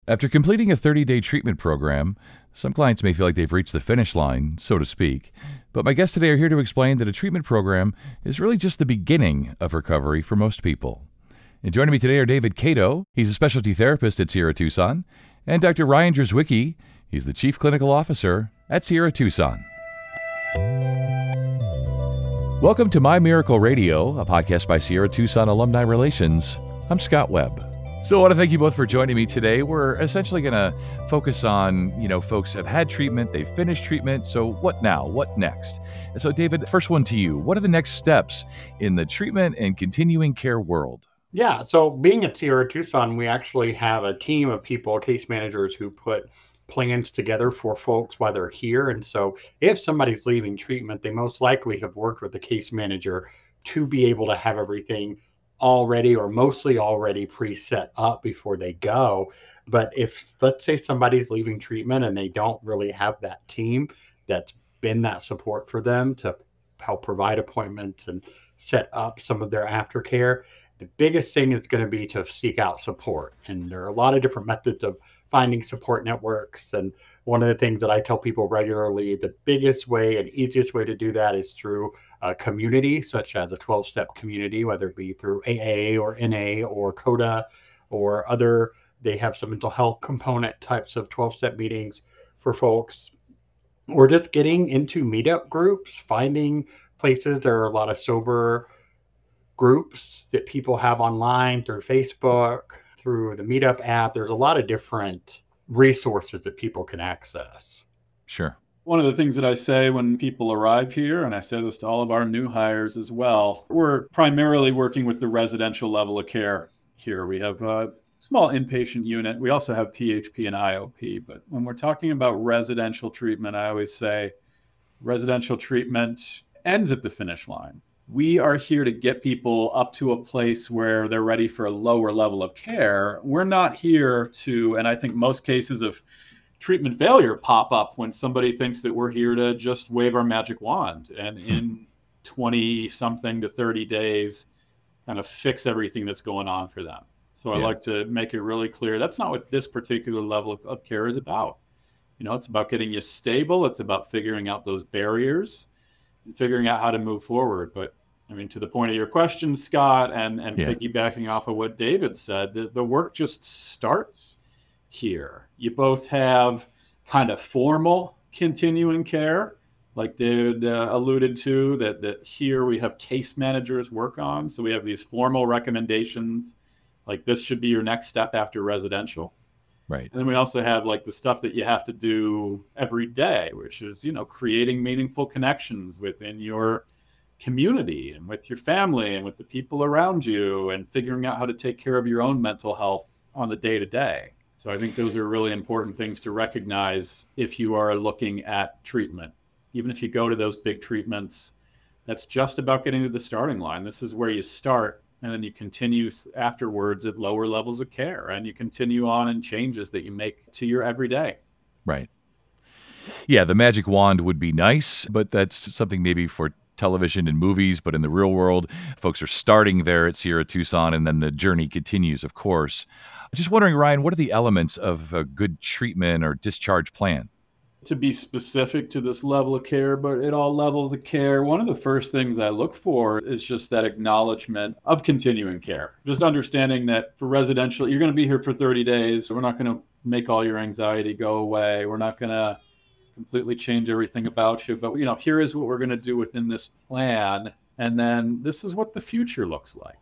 After completing a 30-day treatment program, some clients may feel like they've reached the finish line, so to speak. But my guests today are here to explain that a treatment program is really just the beginning of recovery for most people. And joining me today are David Cato, he's a specialty therapist at Sierra Tucson, and Dr. Ryan Drzwicki, he's the Chief Clinical Officer at Sierra Tucson. Welcome to My Miracle Radio, a podcast by Sierra Tucson Alumni Relations. I'm Scott Webb. So I want to thank you both for joining me today. We're essentially going to focus on, folks have had treatment, they've finished treatment, so what now? What next? And so David, first one to you. What are the next steps in the treatment and continuing care world? Yeah, so being at Sierra Tucson, we actually have a team of people, case managers, who put plans together for folks while they're here. And so if somebody's leaving treatment, they most likely have worked with the case manager to be able to have everything already or mostly already preset up before they go. But if, let's say, somebody's leaving treatment and they don't really have that team that's been that support for them to help provide appointments and set up some of their aftercare, the biggest thing is going to be to seek out support. And there are a lot of different methods of finding support networks. And one of the things that I tell people regularly, the biggest way and easiest way to do that is through a community, such as a 12-step community, whether it be through AA or NA or CODA or other. They have some mental health component types of 12-step meetings for folks, or just getting into meetup groups, finding places. There are a lot of sober groups that people have online through Facebook, through the Meetup app. There's a lot of different resources that people can access. Sure. One of the things that I say when people arrive here, and I say this to all of our new hires as well, we're primarily working with the residential level of care here. We have a small inpatient unit. We also have PHP and IOP. But when we're talking about residential treatment, I always say residential treatment ends at the finish line. We are here to get people up to a place where they're ready for a lower level of care. We're not here to, and I think most cases of treatment failure pop up when somebody thinks that we're here to just wave our magic wand and in 20 something to 30 days kind of fix everything that's going on for them. So I like to make it really clear that's not what this particular level of care is about. It's about getting you stable. It's about figuring out those barriers and figuring out how to move forward. But I mean, to the point of your question, Scott, and piggybacking off of what David said, the work just starts here. You both have kind of formal continuing care, like David alluded to, that here we have case managers work on. So we have these formal recommendations, like this should be your next step after residential. Right. And then we also have like the stuff that you have to do every day, which is, creating meaningful connections within your community and with your family and with the people around you and figuring out how to take care of your own mental health on the day to day. So I think those are really important things to recognize if you are looking at treatment. Even if you go to those big treatments, that's just about getting to the starting line. This is where you start, and then you continue afterwards at lower levels of care, and you continue on in changes that you make to your everyday. Right. Yeah, the magic wand would be nice, but that's something maybe for television and movies, but in the real world, folks are starting there at Sierra Tucson, and then the journey continues, of course. Just wondering, Ryan, what are the elements of a good treatment or discharge plan? To be specific to this level of care, but at all levels of care, one of the first things I look for is just that acknowledgement of continuing care. Just understanding that for residential, you're going to be here for 30 days. We're not going to make all your anxiety go away. We're not going to completely change everything about you. But, here is what we're going to do within this plan. And then this is what the future looks like.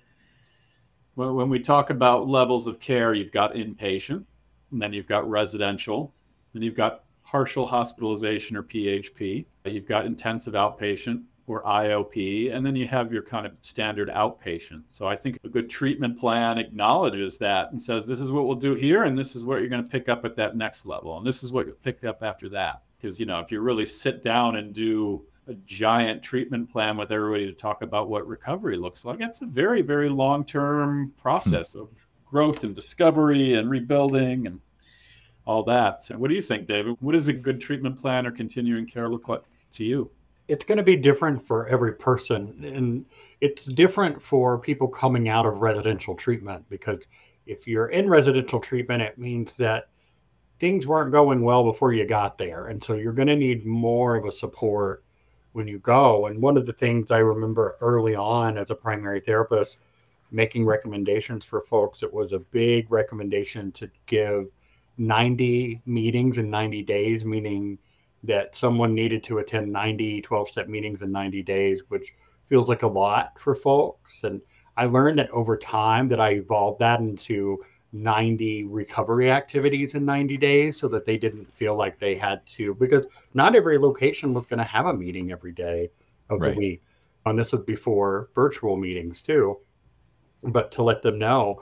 When we talk about levels of care, you've got inpatient, and then you've got residential, then you've got partial hospitalization or PHP. You've got intensive outpatient or IOP, and then you have your kind of standard outpatient. So I think a good treatment plan acknowledges that and says, this is what we'll do here, and this is what you're going to pick up at that next level, and this is what you'll pick up after that. Because, if you really sit down and do a giant treatment plan with everybody to talk about what recovery looks like, it's a very, very long-term process of growth and discovery and rebuilding and all that. So what do you think, David? What does a good treatment plan or continuing care look like to you? It's going to be different for every person. And it's different for people coming out of residential treatment because If you're in residential treatment, it means that things weren't going well before you got there. And so you're going to need more of a support when you go. And one of the things I remember early on as a primary therapist making recommendations for folks, it was a big recommendation to give 90 meetings in 90 days, meaning that someone needed to attend 90 12-step meetings in 90 days, which feels like a lot for folks. And I learned that over time that I evolved that into 90 recovery activities in 90 days so that they didn't feel like they had to, because not every location was going to have a meeting every day of the Right. week. And this was before virtual meetings too. But to let them know,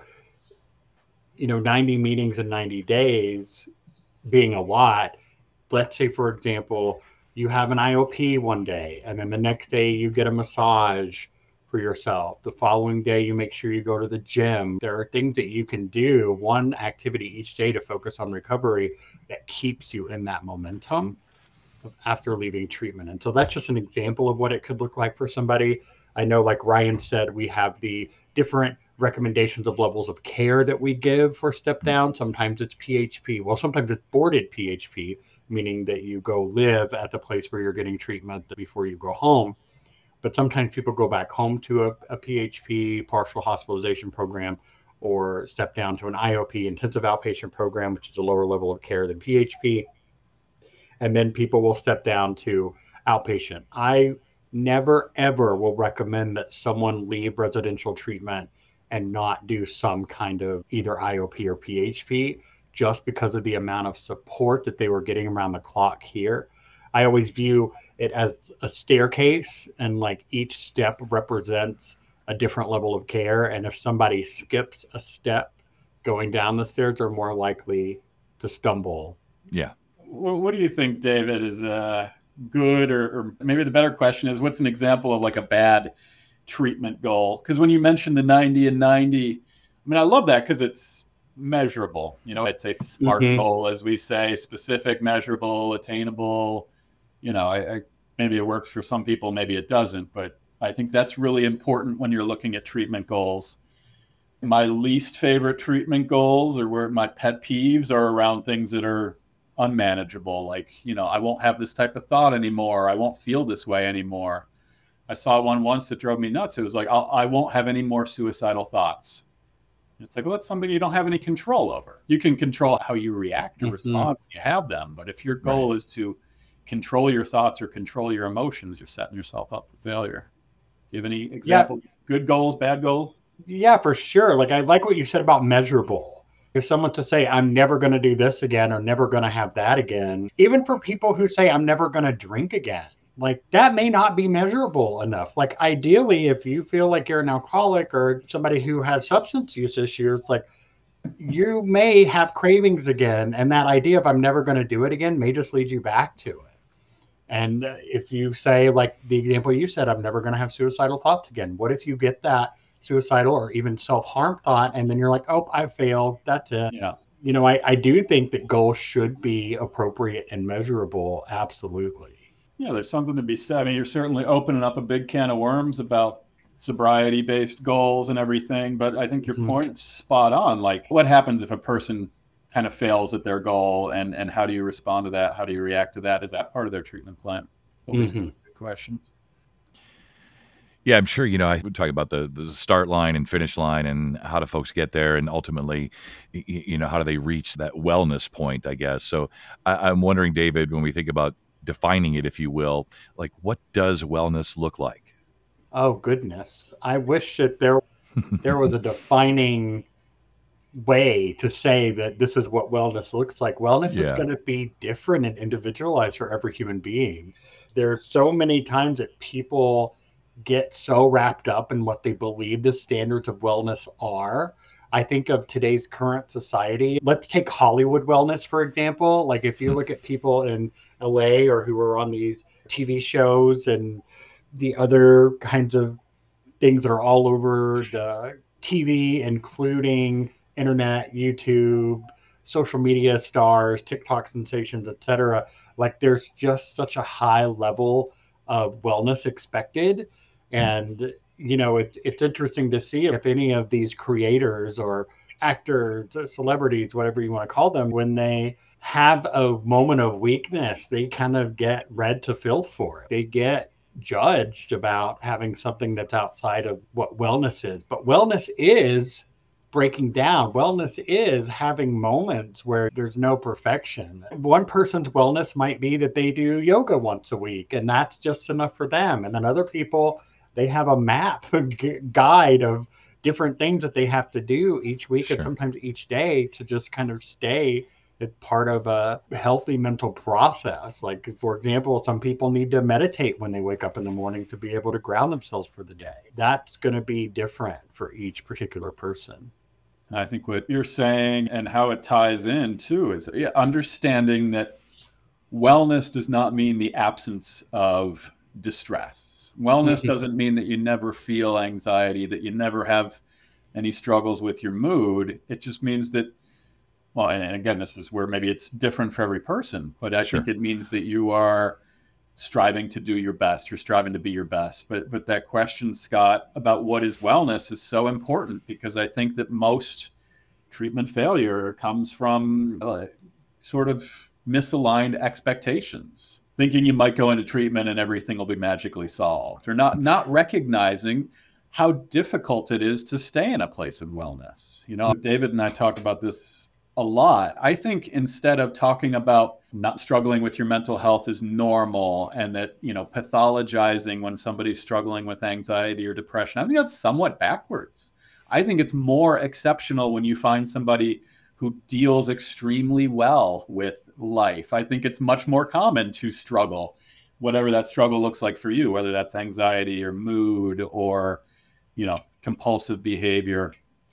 90 meetings in 90 days being a lot. Let's say, for example, you have an IOP one day, and then the next day you get a massage for yourself. The following day, you make sure you go to the gym. There are things that you can do, one activity each day to focus on recovery that keeps you in that momentum after leaving treatment. And so that's just an example of what it could look like for somebody. I know, like Ryan said, we have the different recommendations of levels of care that we give for step down. Sometimes it's PHP. Well, sometimes it's boarded PHP, meaning that you go live at the place where you're getting treatment before you go home. But sometimes people go back home to a PHP, partial hospitalization program, or step down to an IOP, intensive outpatient program, which is a lower level of care than PHP. And then people will step down to outpatient. I never, ever will recommend that someone leave residential treatment and not do some kind of either IOP or PHP just because of the amount of support that they were getting around the clock here. I always view it as a staircase, and like each step represents a different level of care. And if somebody skips a step going down the stairs, they're more likely to stumble. Yeah. What do you think, David, is good, or maybe the better question is, what's an example of like a bad treatment goal? Because when you mentioned the 90 and 90, I mean, I love that because it's measurable. It's a SMART goal, as we say: specific, measurable, attainable. Maybe it works for some people, maybe it doesn't, but I think that's really important when you're looking at treatment goals. My least favorite treatment goals, or where my pet peeves, are around things that are unmanageable. Like, I won't have this type of thought anymore. I won't feel this way anymore. I saw one once that drove me nuts. It was like, I won't have any more suicidal thoughts. It's like, well, that's something you don't have any control over. You can control how you react or respond when you have them. But if your goal is to control your thoughts or control your emotions, you're setting yourself up for failure. Do you have any examples? Yeah. Good goals, bad goals? Yeah, for sure. Like, I like what you said about measurable. If someone to say, I'm never going to do this again, or never going to have that again, even for people who say, I'm never going to drink again, like that may not be measurable enough. Like, ideally, if you feel like you're an alcoholic or somebody who has substance use issues, like you may have cravings again. And that idea of I'm never going to do it again may just lead you back to it. And if you say, like the example you said, I'm never going to have suicidal thoughts again. What if you get that suicidal or even self-harm thought, and then you're like, oh, I failed. That's it. Yeah. I do think that goals should be appropriate and measurable. Absolutely. Yeah, there's something to be said. I mean, you're certainly opening up a big can of worms about sobriety-based goals and everything, but I think your point's spot on. Like, what happens if a person kind of fails at their goal, and how do you respond to that? How do you react to that? Is that part of their treatment plan? Always good questions. Yeah, I'm sure, I would talk about the start line and finish line and how do folks get there, and ultimately, how do they reach that wellness point, I guess. So I'm wondering, David, when we think about defining it, if you will, like, what does wellness look like? Oh, goodness. I wish that there was a defining way to say that this is what wellness looks like. Wellness is going to be different and individualized for every human being. There are so many times that people get so wrapped up in what they believe the standards of wellness are. I think of today's current society. Let's take Hollywood wellness, for example. Like, if you look at people in LA or who are on these TV shows and the other kinds of things that are all over the TV, including internet, YouTube, social media stars, TikTok sensations, etc. Like, there's just such a high level of wellness expected. And, it's interesting to see if any of these creators or actors, celebrities, whatever you want to call them, when they have a moment of weakness, they kind of get read to filth for it. They get judged about having something that's outside of what wellness is. But wellness is breaking down. Wellness is having moments where there's no perfection. One person's wellness might be that they do yoga once a week, and that's just enough for them. And then other people, they have a map, a guide of different things that they have to do each week and Sure. sometimes each day to just kind of stay as part of a healthy mental process. Like, for example, some people need to meditate when they wake up in the morning to be able to ground themselves for the day. That's going to be different for each particular person. I think what you're saying and how it ties in too is understanding that wellness does not mean the absence of distress. Wellness doesn't mean that you never feel anxiety, that you never have any struggles with your mood. It just means that, well, and again, this is where maybe it's different for every person, but I Sure. think it means that you are striving to do your best. You're striving to be your best. But that question, Scott, about what is wellness is so important, because I think that most treatment failure comes from sort of misaligned expectations, thinking you might go into treatment and everything will be magically solved, or not recognizing how difficult it is to stay in a place of wellness. You know, David and I talk about this a lot. I think instead of talking about not struggling with your mental health is normal, and that, you know, pathologizing when somebody's struggling with anxiety or depression, I think that's somewhat backwards. I think it's more exceptional when you find somebody who deals extremely well with life. I think it's much more common to struggle, whatever that struggle looks like for you, whether that's anxiety or mood or, you know, compulsive behavior.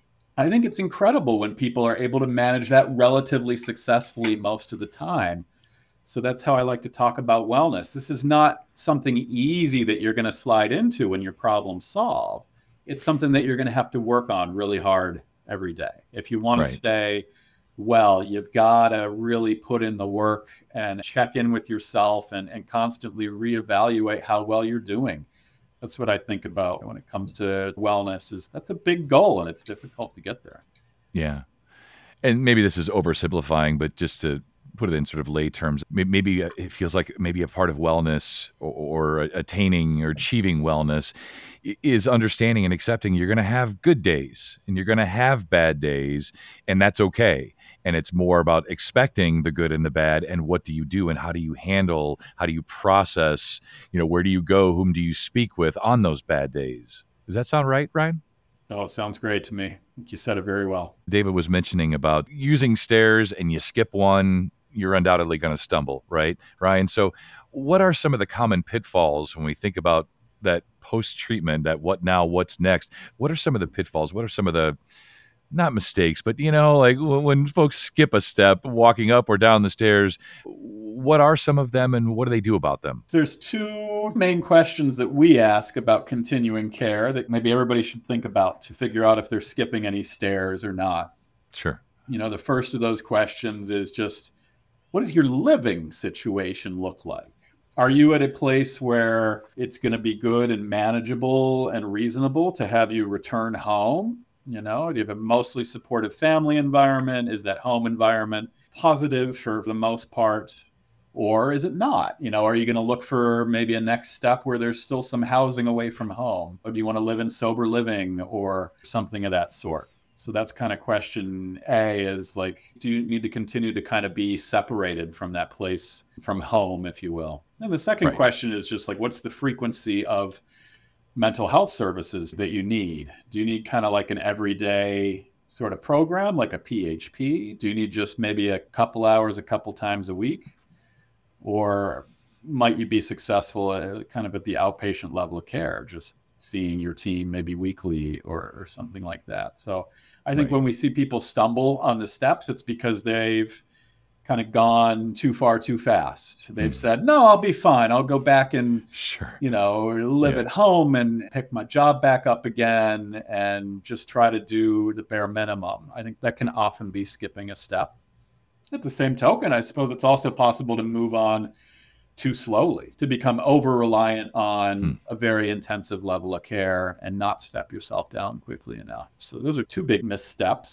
I think it's incredible when people are able to manage that relatively successfully most of the time. So that's how I like to talk about wellness. This is not something easy that you're going to slide into when your problem's solved. It's something that you're going to have to work on really hard every day. If you want to Right. stay well, you've got to really put in the work and check in with yourself and constantly reevaluate how well you're doing. That's what I think about when it comes to wellness. Is that's a big goal, and it's difficult to get there. Yeah. And maybe this is oversimplifying, but just to put it in sort of lay terms, maybe it feels like maybe a part of wellness or attaining or achieving wellness is understanding and accepting you're going to have good days and you're going to have bad days, and that's okay. And it's more about expecting the good and the bad, and what do you do and how do you handle, how do you process, you know, where do you go, whom do you speak with on those bad days? Does that sound right, Ryan? Oh, sounds great to me. I think you said it very well. David was mentioning about using stairs, and you skip one, you're undoubtedly going to stumble, right, Ryan? So what are some of the common pitfalls when we think about that post-treatment, that what now, what's next? What are some of the pitfalls? What are some of the, not mistakes, but, you know, like when folks skip a step walking up or down the stairs, what are some of them and what do they do about them? There's two main questions that we ask about continuing care that maybe everybody should think about to figure out if they're skipping any stairs or not. Sure. You know, the first of those questions is just, what does your living situation look like? Are you at a place where it's going to be good and manageable and reasonable to have you return home? You know, do you have a mostly supportive family environment? Is that home environment positive for the most part? Or is it not? You know, are you going to look for maybe a next step where there's still some housing away from home? Or do you want to live in sober living or something of that sort? So that's kind of question A, is like, do you need to continue to kind of be separated from that place, from home, if you will? And the second Right. question is just like, what's the frequency of mental health services that you need? Do you need kind of like an everyday sort of program, like a PHP? Do you need just maybe a couple hours, a couple times a week? Or might you be successful kind of at the outpatient level of care, just seeing your team maybe weekly or something like that? So I think Right. when we see people stumble on the steps, it's because they've kind of gone too far too fast. They've said, no, I'll be fine. I'll go back and, Sure. you know, live Yeah. at home and pick my job back up again and just try to do the bare minimum. I think that can often be skipping a step. At the same token, I suppose it's also possible to move on too slowly, to become over reliant on a very intensive level of care and not step yourself down quickly enough. So those are two big missteps.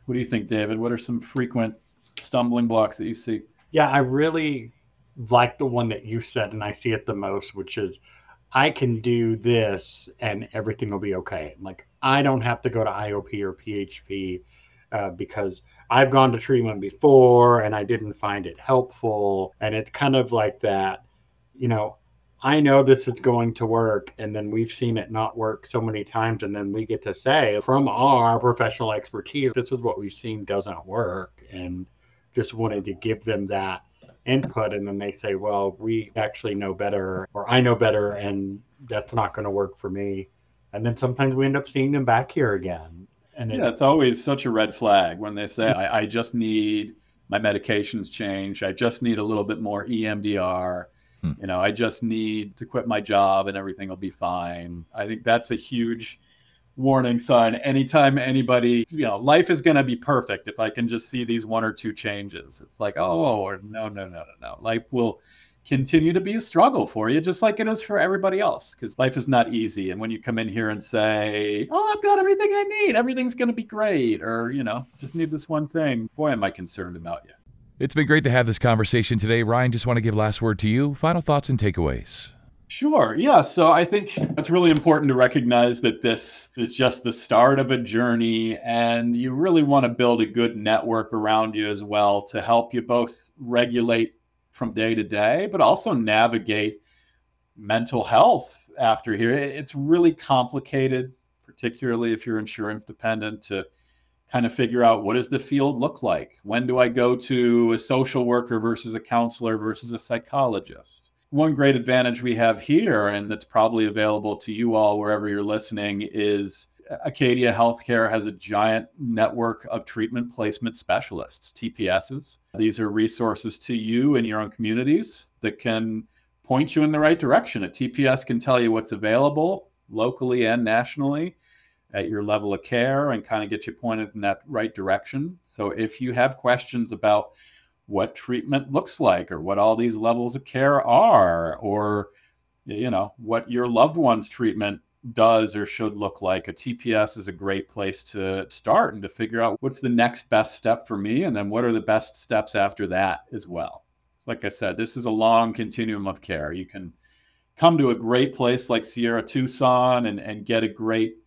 What do you think, David? What are some frequent stumbling blocks that you see? Yeah, I really like the one that you said, and I see it the most, which is I can do this and everything will be okay. Like, I don't have to go to IOP or PHP because I've gone to treatment before and I didn't find it helpful. And it's kind of like that, you know, I know this is going to work, and then we've seen it not work so many times. And then we get to say, from our professional expertise, this is what we've seen doesn't work. And just wanted to give them that input, and then they say, well, we actually know better, or I know better, and that's not going to work for me. And then sometimes we end up seeing them back here again. And Yeah, it's always such a red flag when they say, I just need my medications changed. I just need a little bit more EMDR. I just need to quit my job and everything will be fine. I think that's a huge warning sign. Anytime anybody, life is going to be perfect if I can just see these one or two changes. It's like, or no. Life will continue to be a struggle for you, just like it is for everybody else, because life is not easy. And when you come in here and say, I've got everything I need, everything's going to be great, or, just need this one thing, boy, am I concerned about you. It's been great to have this conversation today. Ryan, just want to give last word to you. Final thoughts and takeaways. Sure. Yeah. So I think it's really important to recognize that this is just the start of a journey, and you really want to build a good network around you as well to help you both regulate from day to day, but also navigate mental health after here. It's really complicated, particularly if you're insurance dependent, to kind of figure out, what does the field look like? When do I go to a social worker versus a counselor versus a psychologist? One great advantage we have here, and that's probably available to you all wherever you're listening, is Acadia Healthcare has a giant network of treatment placement specialists, TPSs. These are resources to you in your own communities that can point you in the right direction. A TPS can tell you what's available locally and nationally at your level of care and kind of get you pointed in that right direction. So if you have questions about what treatment looks like, or what all these levels of care are, or what your loved one's treatment does or should look like, a TPS is a great place to start and to figure out what's the next best step for me, and then what are the best steps after that as well. So like I said, this is a long continuum of care. You can come to a great place like Sierra Tucson and get a great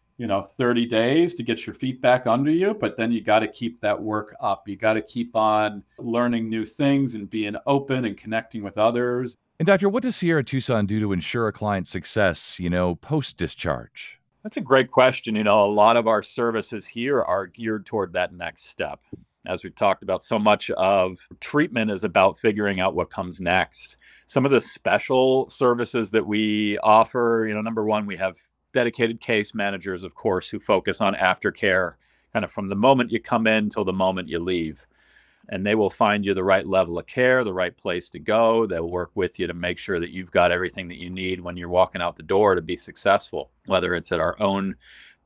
30 days to get your feet back under you, but then you got to keep that work up. You got to keep on learning new things and being open and connecting with others. And Doctor, what does Sierra Tucson do to ensure a client's success, post-discharge? That's a great question. A lot of our services here are geared toward that next step. As we've talked about, so much of treatment is about figuring out what comes next. Some of the special services that we offer, number one, we have dedicated case managers, of course, who focus on aftercare, kind of from the moment you come in till the moment you leave. And they will find you the right level of care, the right place to go. They'll work with you to make sure that you've got everything that you need when you're walking out the door to be successful, whether it's at our own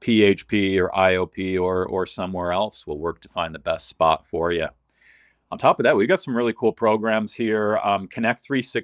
PHP or IOP or somewhere else. We'll work to find the best spot for you. On top of that, we've got some really cool programs here. Connect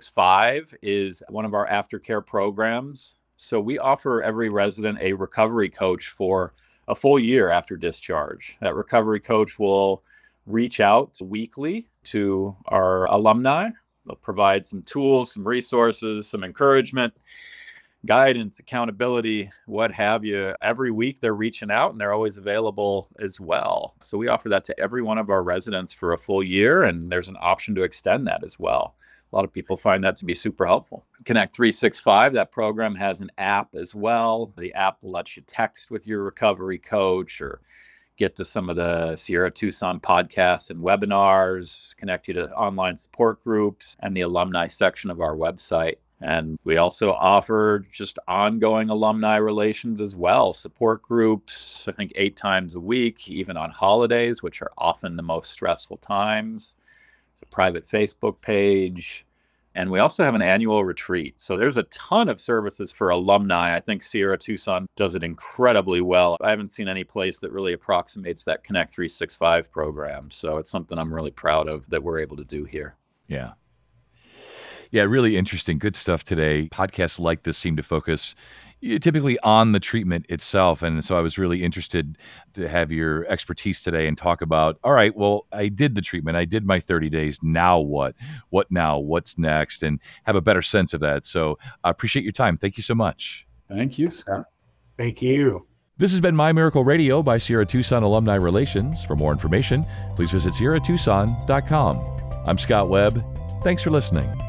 365 is one of our aftercare programs. So we offer every resident a recovery coach for a full year after discharge. That recovery coach will reach out weekly to our alumni. They'll provide some tools, some resources, some encouragement, guidance, accountability, what have you. Every week they're reaching out, and they're always available as well. So we offer that to every one of our residents for a full year, and there's an option to extend that as well. A lot of people find that to be super helpful. Connect 365, that program has an app as well. The app lets you text with your recovery coach or get to some of the Sierra Tucson podcasts and webinars, connect you to online support groups and the alumni section of our website. And we also offer just ongoing alumni relations as well, support groups, I think 8 times a week, even on holidays, which are often the most stressful times. It's a private Facebook page. And we also have an annual retreat. So there's a ton of services for alumni. I think Sierra Tucson does it incredibly well. I haven't seen any place that really approximates that Connect 365 program. So it's something I'm really proud of that we're able to do here. Yeah. Yeah, really interesting. Good stuff today. Podcasts like this seem to focus typically on the treatment itself. And so I was really interested to have your expertise today and talk about, all right, well, I did the treatment. I did my 30 days. Now what? What now? What's next? And have a better sense of that. So I appreciate your time. Thank you so much. Thank you, Scott. Thank you. This has been My Miracle Radio by Sierra Tucson Alumni Relations. For more information, please visit sierratucson.com. I'm Scott Webb. Thanks for listening.